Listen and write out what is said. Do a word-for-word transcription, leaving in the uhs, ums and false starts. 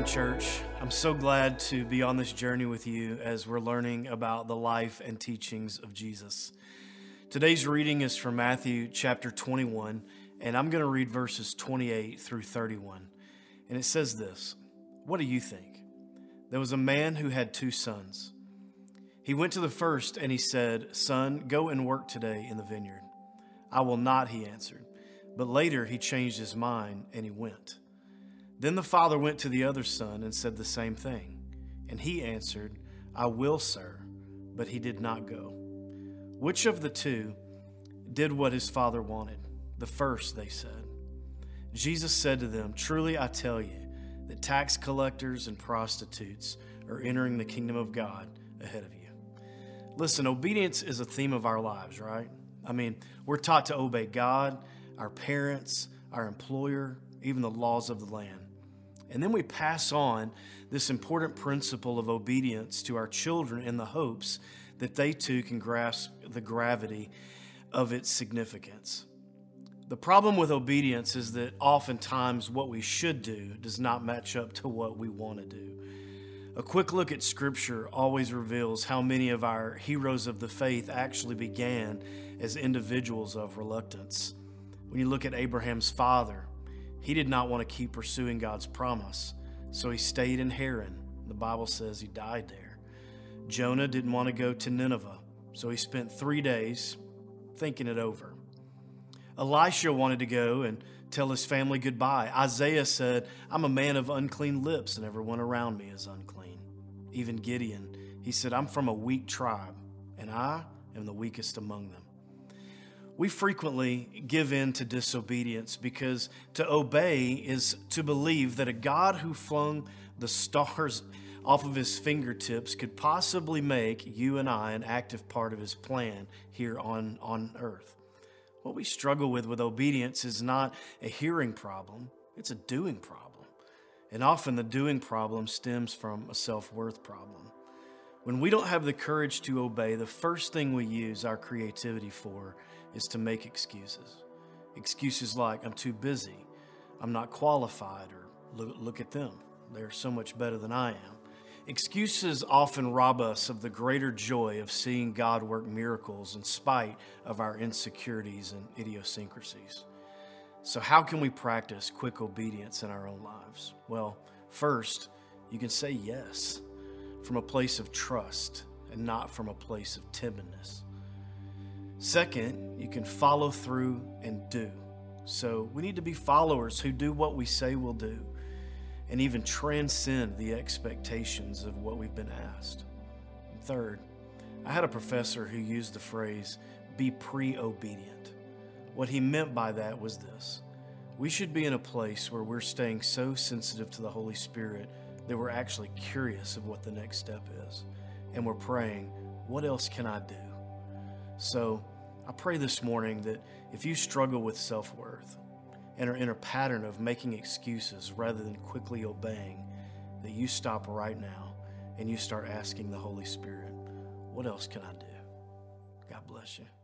church. I'm so glad to be on this journey with you as we're learning about the life and teachings of Jesus. Today's reading is from Matthew chapter twenty-one, and I'm going to read verses twenty-eight through thirty-one. And it says this: "What do you think? There was a man who had two sons. He went to the first and he said, 'Son, go and work today in the vineyard.' 'I will not,' he answered. But later he changed his mind and he went. Then the father went to the other son and said the same thing. And he answered, 'I will, sir.' But he did not go. Which of the two did what his father wanted? 'The first,' they said. Jesus said to them, 'Truly I tell you that tax collectors and prostitutes are entering the kingdom of God ahead of you.'" Listen, obedience is a theme of our lives, right? I mean, we're taught to obey God, our parents, our employer, even the laws of the land. And then we pass on this important principle of obedience to our children in the hopes that they too can grasp the gravity of its significance. The problem with obedience is that oftentimes what we should do does not match up to what we want to do. A quick look at Scripture always reveals how many of our heroes of the faith actually began as individuals of reluctance. When you look at Abraham's father, he did not want to keep pursuing God's promise, so he stayed in Haran. The Bible says he died there. Jonah didn't want to go to Nineveh, so he spent three days thinking it over. Elisha wanted to go and tell his family goodbye. Isaiah said, "I'm a man of unclean lips, and everyone around me is unclean." Even Gideon, he said, "I'm from a weak tribe, and I am the weakest among them." We frequently give in to disobedience because to obey is to believe that a God who flung the stars off of his fingertips could possibly make you and I an active part of his plan here on, on earth. What we struggle with with obedience is not a hearing problem, it's a doing problem. And often the doing problem stems from a self-worth problem. When we don't have the courage to obey, the first thing we use our creativity for is to make excuses. Excuses like, "I'm too busy," "I'm not qualified," or "Look, look at them, they're so much better than I am." Excuses often rob us of the greater joy of seeing God work miracles in spite of our insecurities and idiosyncrasies. So how can we practice quick obedience in our own lives? Well, first, you can say yes from a place of trust and not from a place of timidness. Second, you can follow through and do. So we need to be followers who do what we say we'll do and even transcend the expectations of what we've been asked. And third, I had a professor who used the phrase, "be pre-obedient." What he meant by that was this: we should be in a place where we're staying so sensitive to the Holy Spirit that we're actually curious of what the next step is. And we're praying, what else can I do? So I pray this morning that if you struggle with self-worth and are in a pattern of making excuses rather than quickly obeying, that you stop right now and you start asking the Holy Spirit, what else can I do? God bless you.